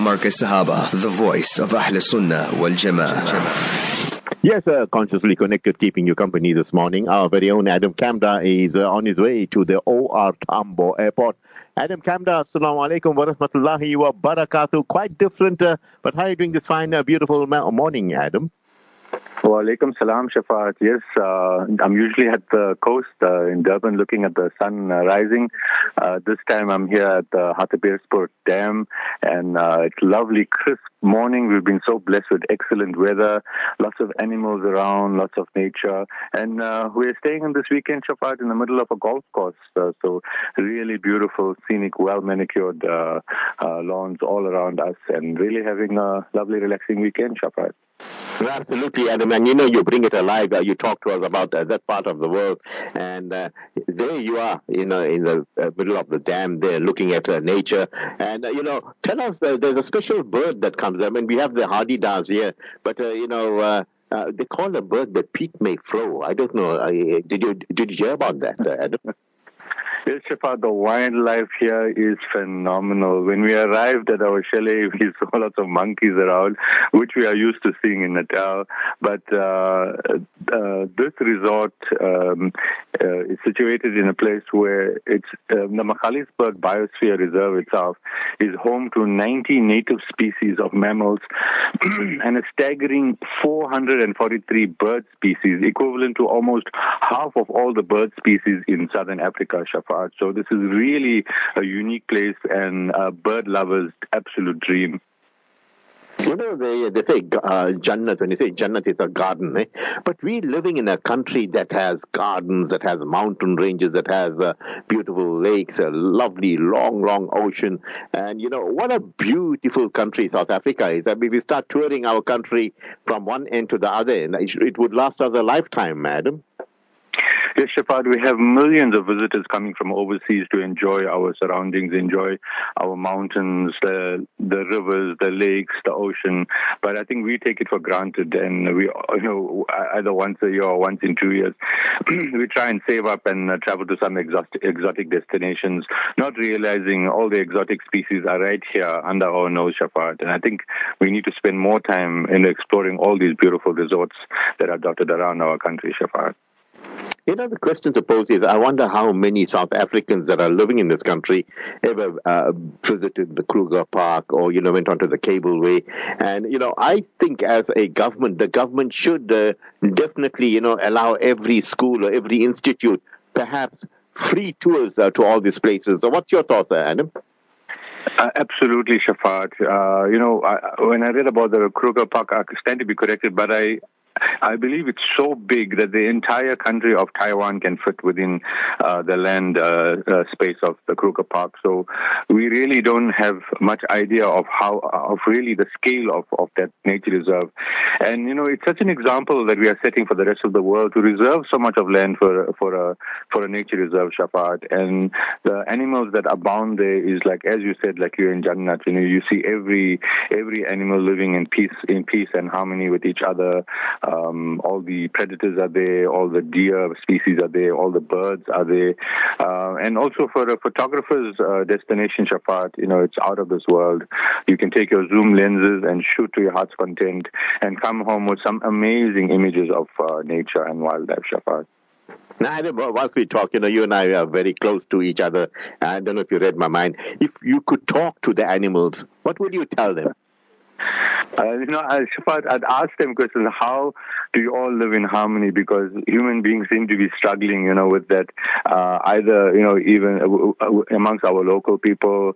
Marcus Sahaba, the voice of Ahl Sunnah wal Jama'ah. Yes, consciously connected, keeping you company this morning. Our very own Adam Kamda is on his way to the OR Tambo Airport. Adam Kamda, assalamu alaikum wa rahmatullahi wa barakatuh. Quite different, but how are you doing this fine, beautiful morning, Adam? Wa alaikum salam, Shafaat. Yes, I'm usually at the coast in Durban looking at the sun rising. This time I'm here at the Hartbeespoort Dam, and it's lovely, crisp morning. We've been so blessed with excellent weather, lots of animals around, lots of nature. And we're staying in this weekend, Shafaat, in the middle of a golf course. So really beautiful, scenic, well-manicured lawns all around us, and really having a lovely, relaxing weekend, Shafaat. Absolutely, Adam, and you bring it alive. You talk to us about that part of the world, and there you are, in the middle of the dam there, looking at nature. And tell us, there's a special bird that comes. I mean, we have the hardy doves here, but they call the bird the peak may flow. I don't know. Did you hear about that, Adam? Yes, Shafa, the wildlife here is phenomenal. When we arrived at our chalet, we saw lots of monkeys around, which we are used to seeing in Natal. But this resort is situated in a place where it's the Magaliesberg Biosphere Reserve itself is home to 90 native species of mammals and a staggering 443 bird species, equivalent to almost half of all the bird species in southern Africa, Shafa. So this is really a unique place and a bird lover's absolute dream. They say Jannat, when you say Jannat, it's a garden, eh? But we're living in a country that has gardens, that has mountain ranges, that has beautiful lakes, a lovely, long, long ocean. And, what a beautiful country South Africa is. I mean, we start touring our country from one end to the other end. It would last us a lifetime, madam. Yes, Shafat, we have millions of visitors coming from overseas to enjoy our surroundings, enjoy our mountains, the rivers, the lakes, the ocean. But I think we take it for granted, and we, either once a year or once in 2 years, we try and save up and travel to some exotic destinations, not realizing all the exotic species are right here under our nose, Shafat. And I think we need to spend more time in exploring all these beautiful resorts that are dotted around our country, Shafat. The question to pose is, I wonder how many South Africans that are living in this country ever visited the Kruger Park or, went onto the cableway. And, I think as a government, the government should definitely, allow every school or every institute, perhaps free tours to all these places. So what's your thoughts, Adam? Absolutely, Shafat. When I read about the Kruger Park, I stand to be corrected, but I believe it's so big that the entire country of Taiwan can fit within the land space of the Kruger Park. So we really don't have much idea of really the scale of that nature reserve. And, it's such an example that we are setting for the rest of the world to reserve so much of land for a nature reserve, Shafat. And the animals that abound there is like, as you said, like you're in Jannat, you see every animal living in peace and harmony with each other. All the predators are there, all the deer species are there, all the birds are there. And also for a photographer's destination, Shafat, it's out of this world. You can take your zoom lenses and shoot to your heart's content and come home with some amazing images of nature and wildlife, Shafat. Now, Adam, whilst we talk, you and I are very close to each other. I don't know if you read my mind. If you could talk to the animals, what would you tell them? Shafat, I'd ask them questions. How do you all live in harmony? Because human beings seem to be struggling, with that. Either, even amongst our local people,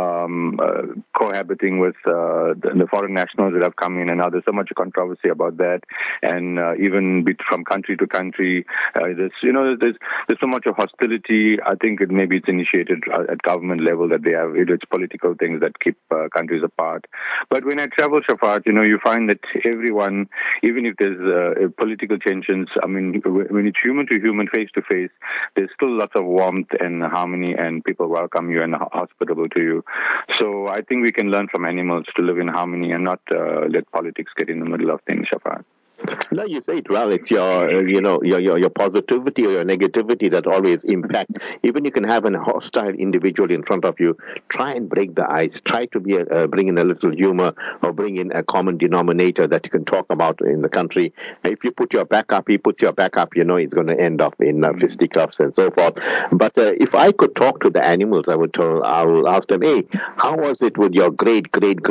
cohabiting with the foreign nationals that have come in, and now there's so much controversy about that. And even from country to country, there's so much of hostility. I think maybe it's initiated at government level that they have. It's political things that keep countries apart. But when I travel, Shafat, you find that everyone, even if there's political tensions, I mean, when it's human to human, face to face, there's still lots of warmth and harmony, and people welcome you and are hospitable to you. So I think we can learn from animals to live in harmony and not let politics get in the middle of things, Shafat. No, you say it well. It's your, your positivity or your negativity that always impact. Even you can have an hostile individual in front of you. Try and break the ice. Try to bring in a little humor or bring in a common denominator that you can talk about in the country. If you put your back up, he puts your back up. It's going to end up in fisticuffs and so forth. But if I could talk to the animals, I will ask them, hey, how was it with your great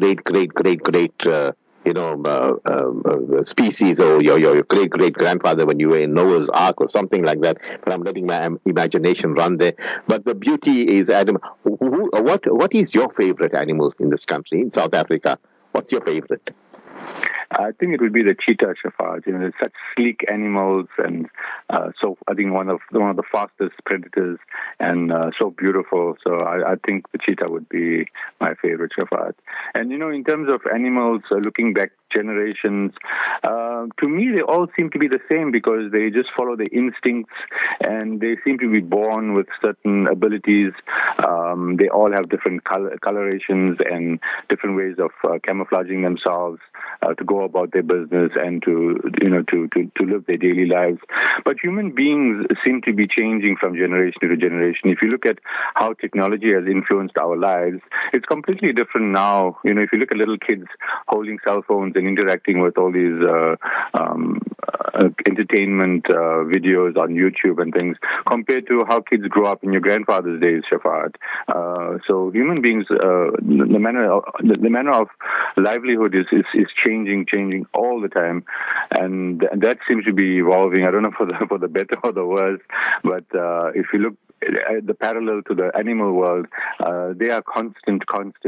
species or your great grandfather when you were in Noah's Ark or something like that. But I'm letting my imagination run there. But the beauty is, Adam, what is your favorite animal in this country, in South Africa? What's your favorite? I think it would be the cheetah, Shafat. They're such sleek animals, and so I think one of the fastest predators, and so beautiful. So I think the cheetah would be my favorite, Shafat. And in terms of animals, looking back generations, to me they all seem to be the same because they just follow their instincts, and they seem to be born with certain abilities. They all have different colorations and different ways of camouflaging themselves to go about their business and to live their daily lives. But human beings seem to be changing from generation to generation. If you look at how technology has influenced our lives, it's completely different now. If you look at little kids holding cell phones and interacting with all these entertainment videos on YouTube and things, compared to how kids grew up in your grandfather's days, Shafat. So human beings, the manner of livelihood is changing all the time, and that seems to be evolving. I don't know for the better or the worse, but if you look at the parallel to the animal world, they are constant.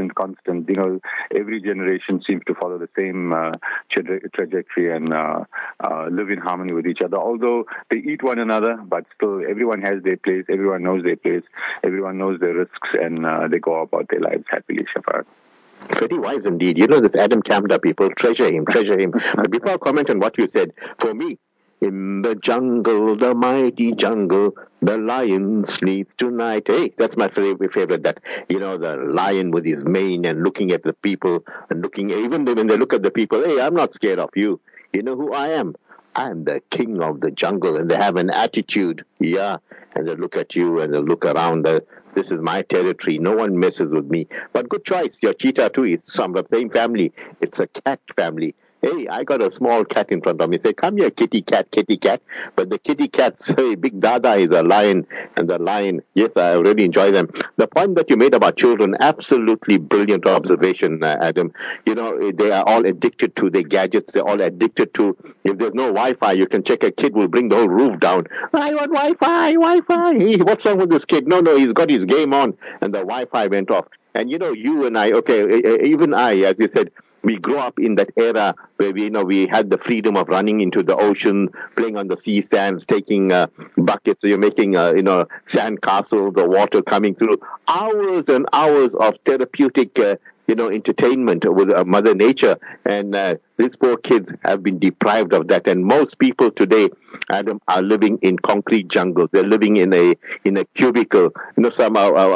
Every generation seems to follow the same trajectory and live in harmony with each other. Although they eat one another, but still everyone has their place. Everyone knows their place. Everyone knows their risks, and they go about their lives happily, Shafat. Pretty wise indeed. This Adam Kamda, people treasure him. But before I comment on what you said, for me, in the jungle, the mighty jungle, the lion sleeps tonight. Hey, that's my favorite. That the lion with his mane and looking at the people and looking, even when they look at the people, hey, I'm not scared of you. You know who I am? I'm the king of the jungle, and they have an attitude, and they look at you and they look around. This is my territory. No one messes with me. But good choice. Your cheetah too is from the same family. It's a cat family. Hey, I got a small cat in front of me. Say, come here, kitty cat. But the kitty cat, say, Big Dada is a lion, and the lion, yes, I really enjoy them. The point that you made about children, absolutely brilliant observation, Adam. They are all addicted to their gadgets. They're all addicted to, if there's no Wi-Fi, you can check a kid will bring the whole roof down. I want Wi-Fi. Hey, what's wrong with this kid? No, he's got his game on, and the Wi-Fi went off. And you and I, even I, as you said, we grew up in that era where we had the freedom of running into the ocean, playing on the sea sands, taking buckets. So you're making sand castles, the water coming through. Hours and hours of therapeutic entertainment with Mother Nature, and these poor kids have been deprived of that. And most people today, Adam, are living in concrete jungles. They're living in a cubicle. Some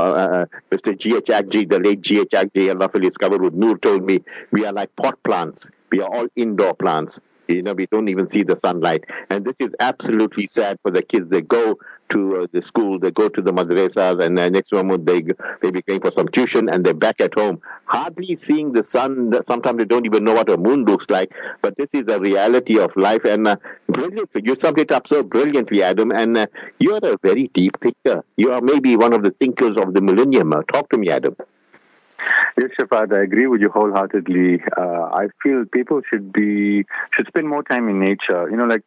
Mr. G.H. Agji, the late G.H. Agji, Allah discovered with Noor, told me we are like pot plants. We are all indoor plants. We don't even see the sunlight. And this is absolutely sad for the kids. They go to the school, they go to the madrasas, and next moment they be going for some tuition, and they're back at home, hardly seeing the sun. Sometimes they don't even know what a moon looks like. But this is the reality of life, and brilliantly, you summed it up so brilliantly, Adam, and you are a very deep thinker. You are maybe one of the thinkers of the millennium. Talk to me, Adam. Yes, Shafat, I agree with you wholeheartedly. I feel people should spend more time in nature.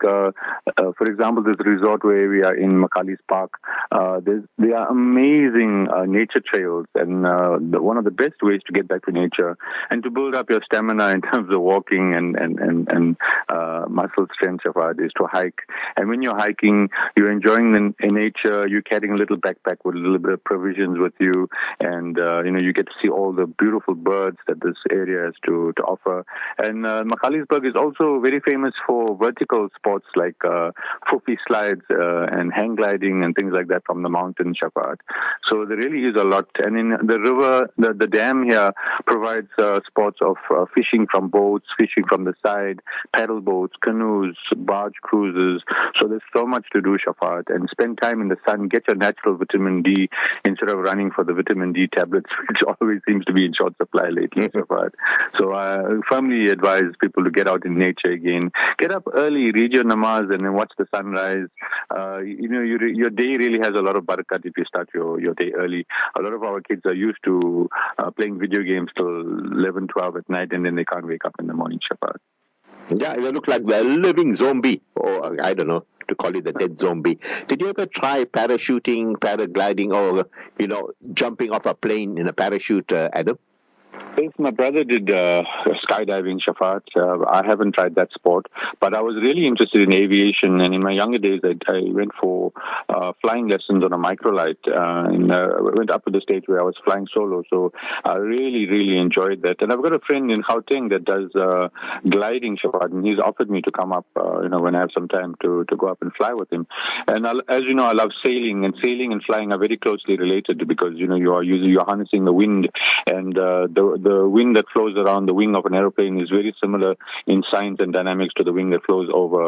For example, this resort where we are in Makali's Park, there are amazing nature trails, and one of the best ways to get back to nature and to build up your stamina in terms of walking and muscle strength, Shafat, is to hike. And when you're hiking, you're enjoying the nature. You're carrying a little backpack with a little bit of provisions with you, and you get to see all the beautiful birds that this area has to offer. And Magaliesburg is also very famous for vertical sports like Fufi slides and hang gliding and things like that from the mountain, Shafaat. So there really is a lot. And in the river, the dam here provides sports of fishing from boats, fishing from the side, paddle boats, canoes, barge cruises. So there's so much to do, Shafaat. And spend time in the sun, get your natural vitamin D instead of running for the vitamin D tablets, which always seems to be in short supply lately, Shafaat. So I firmly advise people to get out in nature again. Get up early, read your namaz, and then watch the sunrise. Your day really has a lot of barakat if you start your day early. A lot of our kids are used to playing video games till 11, 12 at night, and then they can't wake up in the morning, Shafaat. Yeah, they look like the living zombie, or I don't know, to call it the dead zombie. Did you ever try parachuting, paragliding, or, jumping off a plane in a parachute, Adam? Yes, my brother did skydiving, Shafaat. I haven't tried that sport, but I was really interested in aviation. And in my younger days, I went for flying lessons on a microlight. And I went up to the stage where I was flying solo. So I really, really enjoyed that. And I've got a friend in Gauteng that does gliding, Shafaat, and he's offered me to come up, when I have some time to go up and fly with him. And as you know, I love sailing, and sailing and flying are very closely related because, you're harnessing the wind, and the wind that flows around the wing of an aeroplane is very similar in science and dynamics to the wing that flows over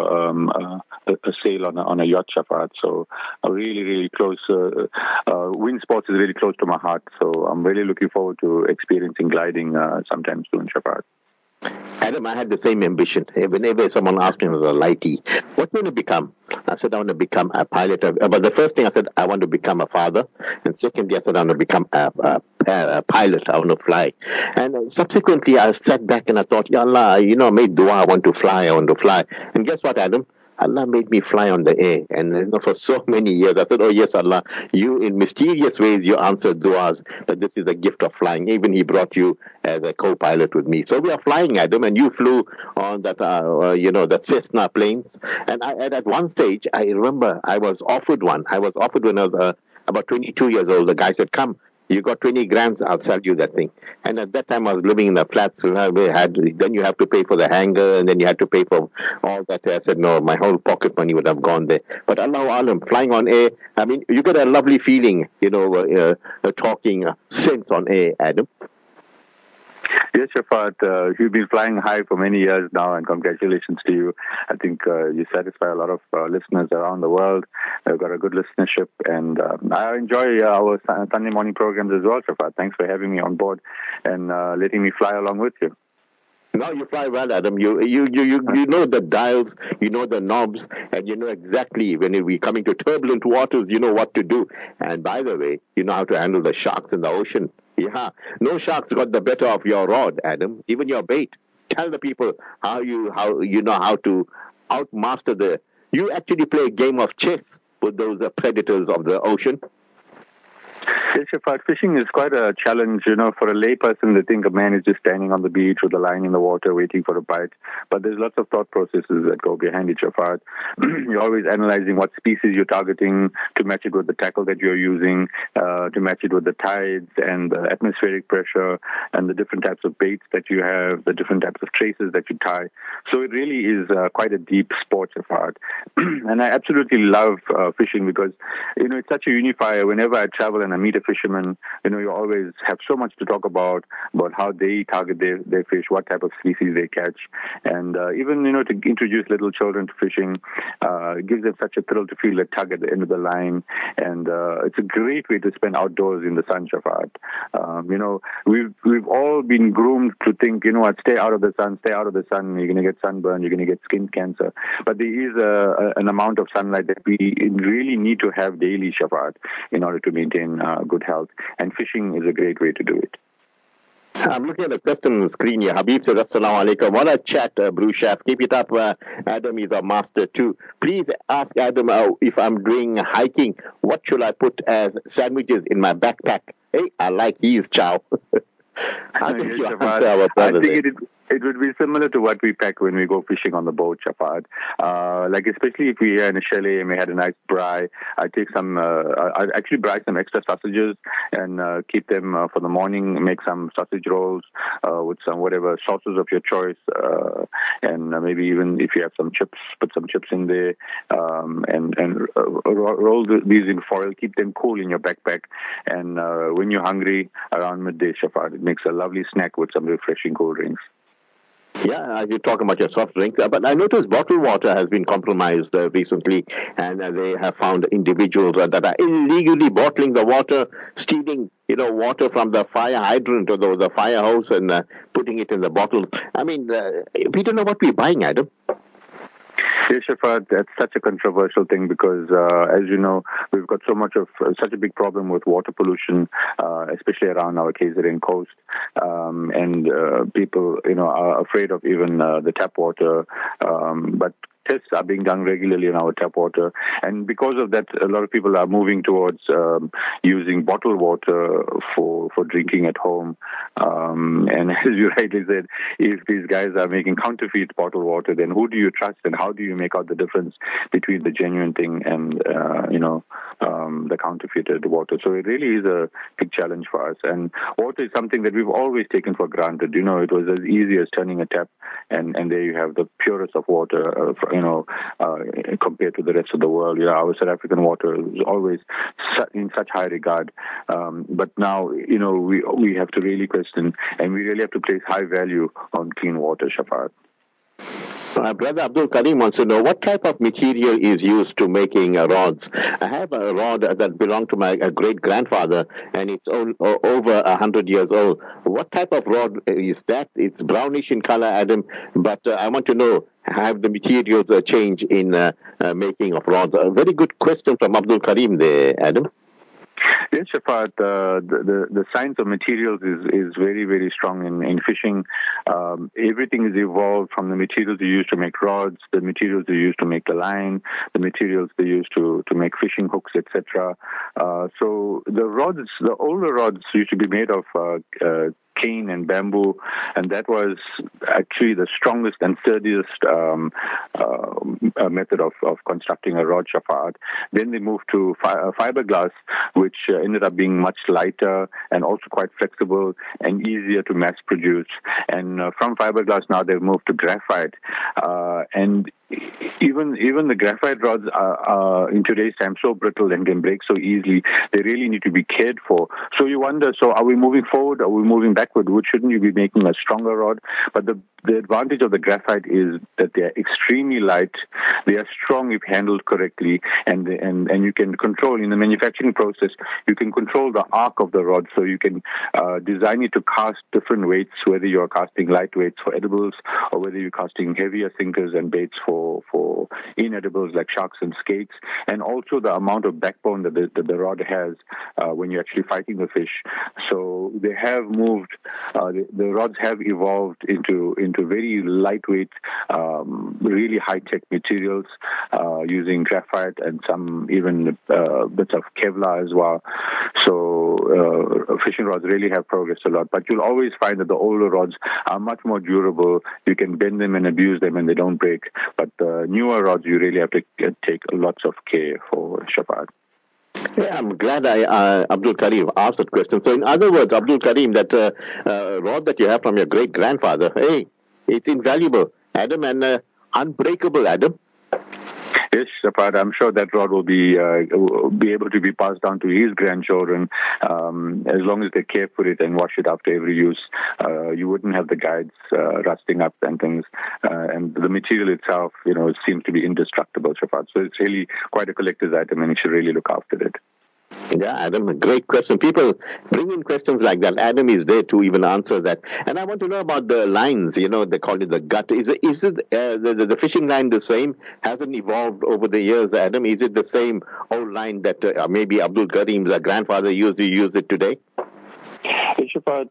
a sail on a yacht, Shafaat. So really, really close. Wind sports is really close to my heart. So I'm really looking forward to experiencing gliding sometime soon, Shafaat. Adam, I had the same ambition. Whenever someone asked me as a lighty, what do you want to become? I said, I want to become a pilot. But the first thing I said, I want to become a father. And secondly, I said, I want to become a pilot. I want to fly. And subsequently, I sat back and I thought, Ya Allah, I made dua, I want to fly. And guess what, Adam? Allah made me fly on the air. And for so many years, I said, oh yes, Allah, you in mysterious ways, you answered duas that this is the gift of flying. Even He brought you as a co-pilot with me. So we are flying, Adam, and you flew on that, that Cessna planes. And at one stage, I remember I was offered one. I was offered when I was about 22 years old. The guy said, come. You got 20 grams, I'll sell you that thing. And at that time, I was living in the flats. Then you have to pay for the hangar, and then you had to pay for all that. I said, no, my whole pocket money would have gone there. But Allahu Alam, flying on air, I mean, you get a lovely feeling, talking sense on air, Adam. Yes, Shafaat, you've been flying high for many years now, and congratulations to you. I think you satisfy a lot of listeners around the world. You've got a good listenership, and I enjoy our Sunday morning programs as well, Shafaat. Thanks for having me on board and letting me fly along with you. No, you fly well, Adam. You know the dials, you know the knobs, and you know exactly when we're coming to turbulent waters, you know what to do. And by the way, you know how to handle the sharks in the ocean. Yeah, no sharks got the better of your rod, Adam. Even your bait. Tell the people how you know how to outmaster You actually play a game of chess with those predators of the ocean. Yes, Shafaat, fishing is quite a challenge, for a layperson. They think a man is just standing on the beach with a line in the water waiting for a bite. But there's lots of thought processes that go behind it, Shafaat. You're always analyzing what species you're targeting to match it with the tackle that you're using, to match it with the tides and the atmospheric pressure and the different types of baits that you have, the different types of traces that you tie. So it really is quite a deep sport, Shafaat. And I absolutely love fishing because, it's such a unifier. Whenever I travel and I meet a fisherman, you always have so much to talk about how they target their fish, what type of species they catch. And even, to introduce little children to fishing, it gives them such a thrill to feel a tug at the end of the line. And it's a great way to spend outdoors in the sun, Shafaat. We've all been groomed to think, stay out of the sun, you're going to get sunburn, you're going to get skin cancer. But there is an amount of sunlight that we really need to have daily, Shafaat, in order to maintain good health. And fishing is a great way to do it. I'm looking at the question on the screen here. Habib says, Assalamu alaikum. What a chat, Bruce Chef. Keep it up. Adam is a master too. Please ask Adam if I'm doing hiking, what should I put as sandwiches in my backpack? Hey, I like his chow. I think It would be similar to what we pack when we go fishing on the boat, Shafat. Like especially if we're in a chalet and we had a nice braai, I take some, I actually braai some extra sausages and keep them for the morning, make some sausage rolls with some whatever sauces of your choice, and maybe even if you have some chips, put some chips in there, and roll these in foil, keep them cool in your backpack, and when you're hungry around midday, Shafat, it makes a lovely snack with some refreshing cool drinks. Yeah, you talk about your soft drinks, but I noticed bottled water has been compromised recently, and they have found individuals that are illegally bottling the water, stealing, water from the fire hydrant or the fire hose and putting it in the bottle. I mean, we don't know what we're buying, Adam. Yes, Shafat, that's such a controversial thing because, as you know, we've got such a big problem with water pollution, especially around our KZN coast, and people, are afraid of even the tap water, but tests are being done regularly in our tap water, and because of that, a lot of people are moving towards using bottled water for drinking at home. And as you rightly said, if these guys are making counterfeit bottled water, then who do you trust, and how do you make out the difference between the genuine thing and the counterfeited water? So it really is a big challenge for us. And water is something that we've always taken for granted. It was as easy as turning a tap, and there you have the purest of water. Compared to the rest of the world, our South African water is always in such high regard. But now, we have to really question, and we really have to place high value on clean water, Shafat. Brother Abdul Karim wants to know what type of material is used to making rods. I have a rod that belonged to my great-grandfather, and it's over 100 years old. What type of rod is that? It's brownish in color, Adam, but I want to know, have the materials changed in making of rods? A very good question from Abdul Karim there, Adam. Yes, Shafat, the science of materials is very, very strong in fishing. Everything is evolved from the materials you use to make rods, the materials you use to make the line, the materials they use to make fishing hooks, etc. So the older rods used to be made of cane and bamboo, and that was actually the strongest and sturdiest method of constructing a rod, Shafat. Then they moved to fiberglass, which ended up being much lighter and also quite flexible and easier to mass produce. And from fiberglass now they've moved to graphite, and even the graphite rods are in today's time so brittle and can break so easily. They really need to be cared for. So you wonder, are we moving forward? Are we moving backward? Shouldn't you be making a stronger rod? But the advantage of the graphite is that they are extremely light. They are strong if handled correctly, and you can control in the manufacturing process. You can control the arc of the rod, so you can design it to cast different weights, whether you are casting light weights for edibles or whether you're casting heavier sinkers and baits for inedibles like sharks and skates, and also the amount of backbone that the rod has when you're actually fighting the fish. So they have moved. The rods have evolved into very lightweight, really high-tech materials using graphite and some even bits of Kevlar as well. So fishing rods really have progressed a lot. But you'll always find that the older rods are much more durable. You can bend them and abuse them and they don't break. But the newer rods, you really have to take lots of care for, Shafat. Yeah, I'm glad Abdul Karim asked that question. So in other words, Abdul Karim, that rod that you have from your great-grandfather, hey, it's invaluable, Adam, and unbreakable, Adam. Yes, Shafat, I'm sure that rod will be able to be passed down to his grandchildren as long as they care for it and wash it after every use. You wouldn't have the guides rusting up and things. And the material itself, it seems to be indestructible, Shafat. So it's really quite a collector's item, and you should really look after it. Yeah, Adam, a great question. People bring in questions like that. Adam is there to even answer that. And I want to know about the lines, they call it the gut. Is it the fishing line the same? Hasn't evolved over the years, Adam? Is it the same old line that maybe Abdul Karim's grandfather used to use it today? Shafat,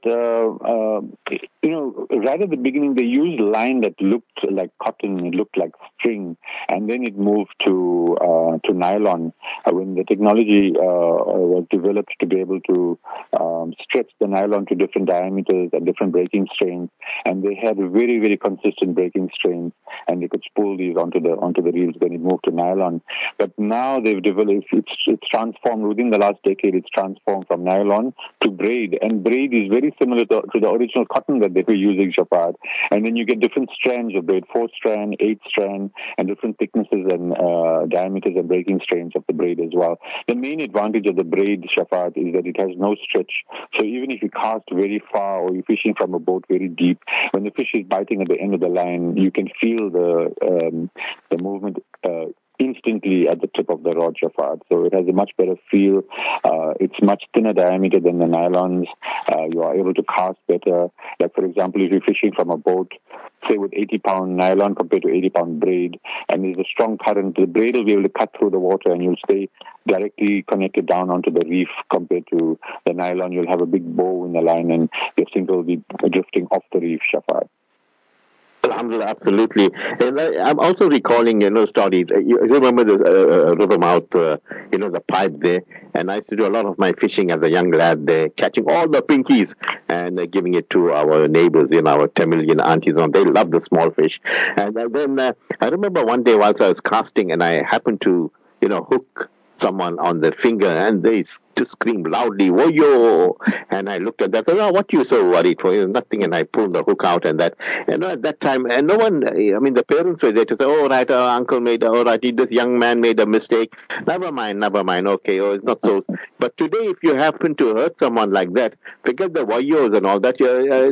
right at the beginning, they used line that looked like cotton, it looked like string, and then it moved to nylon when the technology was developed to be able to stretch the nylon to different diameters and different breaking strains, and they had very, very consistent breaking strains, and they could spool these onto the reels when it moved to nylon. But now they've developed, it's transformed within the last decade. It's transformed from nylon to braid, and braid is very similar to the original cotton that they were using, Shafat. And then you get different strands of braid, 4-strand, 8-strand, and different thicknesses and diameters and breaking strains of the braid as well. The main advantage of the braid, Shafat, is that it has no stretch. So even if you cast very far or you're fishing from a boat very deep, when the fish is biting at the end of the line, you can feel the movement instantly at the tip of the rod, Shafat. So it has a much better feel. It's much thinner diameter than the nylons. You are able to cast better. Like, for example, if you're fishing from a boat, say with 80-pound nylon compared to 80-pound braid, and there's a strong current, the braid will be able to cut through the water and you'll stay directly connected down onto the reef compared to the nylon. You'll have a big bow in the line and your sinker will be drifting off the reef, Shafat. Alhamdulillah, absolutely. And I'm also recalling, stories. You remember the river mouth, the pipe there. And I used to do a lot of my fishing as a young lad there, catching all the pinkies and giving it to our neighbors, our Tamilian aunties. They love the small fish. And then I remember one day whilst I was casting and I happened to, hook someone on the finger and they just screamed loudly, "Woyo!" And I looked at that. I said, "Oh, what are you so worried for? Nothing." And I pulled the hook out and that. At that time, and no one, the parents were there to say, "Oh, right, uncle made, this young man made a mistake. Never mind, okay, it's not so." But today, if you happen to hurt someone like that, forget the woyos and all that,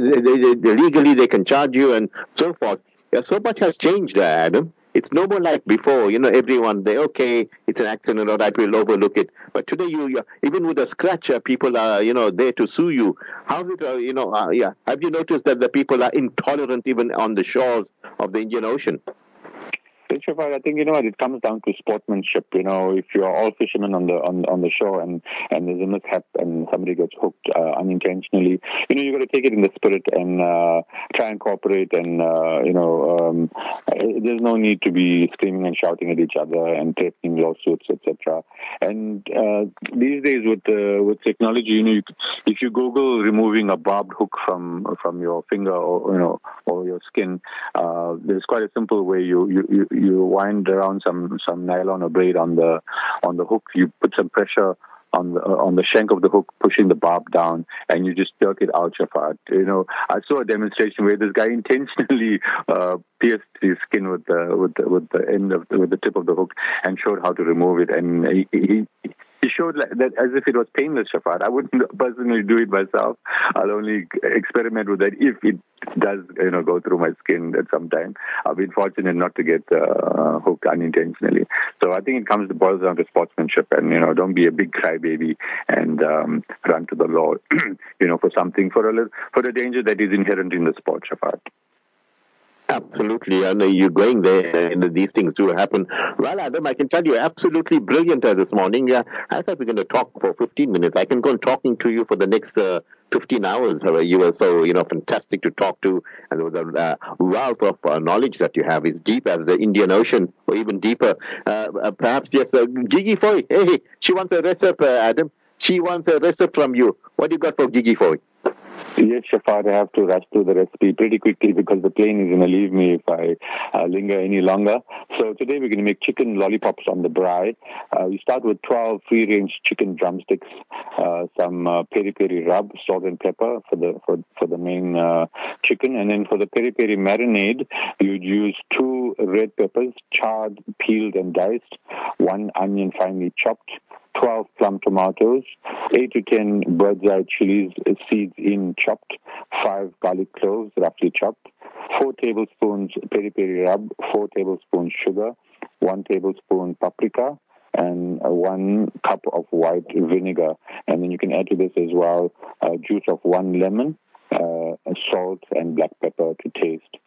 legally they can charge you and so forth. So much has changed, Adam. It's no more like before, everyone, it's an accident, all right, we'll overlook it. But today, even with a scratch, people are, there to sue you. How's it, have you noticed that the people are intolerant even on the shores of the Indian Ocean? Shafat, I think it comes down to sportsmanship. If you're all fishermen on the shore and there's a mishap and somebody gets hooked unintentionally, you got to take it in the spirit and try and cooperate. And there's no need to be screaming and shouting at each other and threatening lawsuits, etc. And these days with technology, if you Google removing a barbed hook from your finger or your skin, there's quite a simple way. You wind around some nylon or braid on the hook. You put some pressure on the shank of the hook, pushing the barb down, and you just jerk it out, Shafat. I saw a demonstration where this guy intentionally pierced his skin with the end of with the tip of the hook and showed how to remove it, and he showed that as if it was painless, Shafat. I wouldn't personally do it myself. I'll only experiment with that if it does, go through my skin at some time. I've been fortunate not to get hooked unintentionally. So I think it boils down to sportsmanship, and don't be a big crybaby and run to the law, for the danger that is inherent in the sport, Shafat. Absolutely, and you're going there, and these things do happen. Well, Adam, I can tell you, absolutely brilliant this morning. I thought we were going to talk for 15 minutes. I can go on talking to you for the next 15 hours. You were so, fantastic to talk to, and there was a wealth of knowledge that you have. It's deep as the Indian Ocean, or even deeper. Perhaps, yes, Gigi Foy. Hey, she wants a recipe, Adam. She wants a recipe from you. What do you got for Gigi Foy? Yes, Shafat, I have to rush through the recipe pretty quickly because the plane is going to leave me if I linger any longer. So today we're going to make chicken lollipops on the braai. We start with 12 free-range chicken drumsticks, some peri-peri rub, salt and pepper for the main chicken. And then for the peri-peri marinade, you'd use 2 red peppers, charred, peeled and diced, 1 onion finely chopped, 12 plum tomatoes, 8 to 10 bird's eye chilies, seeds in chopped, 5 garlic cloves, roughly chopped, 4 tablespoons peri-peri rub, 4 tablespoons sugar, 1 tablespoon paprika, and 1 cup of white vinegar. And then you can add to this as well juice of 1 lemon, salt and black pepper to taste. And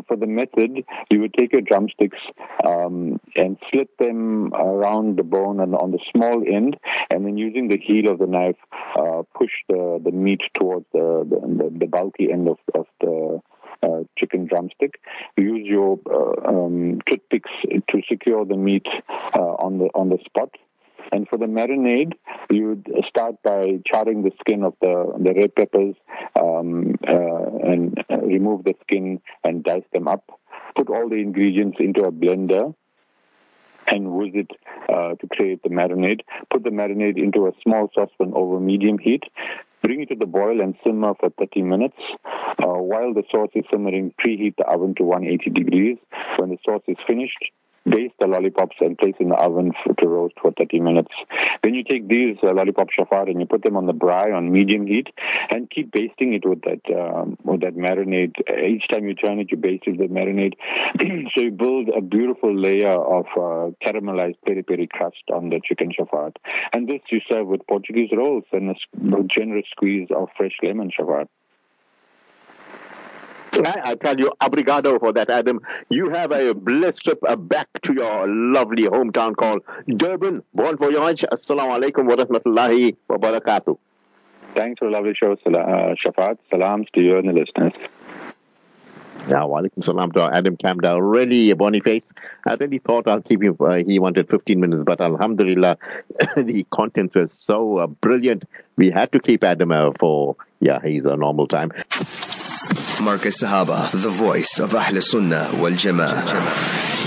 for the method, you would take your drumsticks and slit them around the bone and on the small end, and then using the heel of the knife, push the meat towards the bulky end of the chicken drumstick. You use your toothpicks to secure the meat on the spot. And for the marinade, you start by charring the skin of the red peppers and remove the skin and dice them up. Put all the ingredients into a blender and whiz it to create the marinade. Put the marinade into a small saucepan over medium heat. Bring it to the boil and simmer for 30 minutes. While the sauce is simmering, preheat the oven to 180 degrees. When the sauce is finished, baste the lollipops and place in the oven to roast for 30 minutes. Then you take these lollipop shafat and you put them on the braai on medium heat and keep basting it with that marinade. Each time you turn it, you baste it with marinade. So you build a beautiful layer of caramelized peri-peri crust on the chicken shafat. And this you serve with Portuguese rolls and a generous squeeze of fresh lemon shafat. I tell you, obrigado for that, Adam. You have a blessed trip back to your lovely hometown called Durban. Bon voyage. Assalamu alaikum wa rahmatullahi wa barakatuh. Thanks for a lovely show, Shafat. Salams to you and the listeners. Yeah, wa alaikum salam to Adam Kamdar. Really, Boniface. I really thought I'll keep him. He wanted 15 minutes, but alhamdulillah, the content was so brilliant. We had to keep Adam for, he's a normal time. Marcus Sahaba, the voice of Ahl Sunnah wal Jama'ah.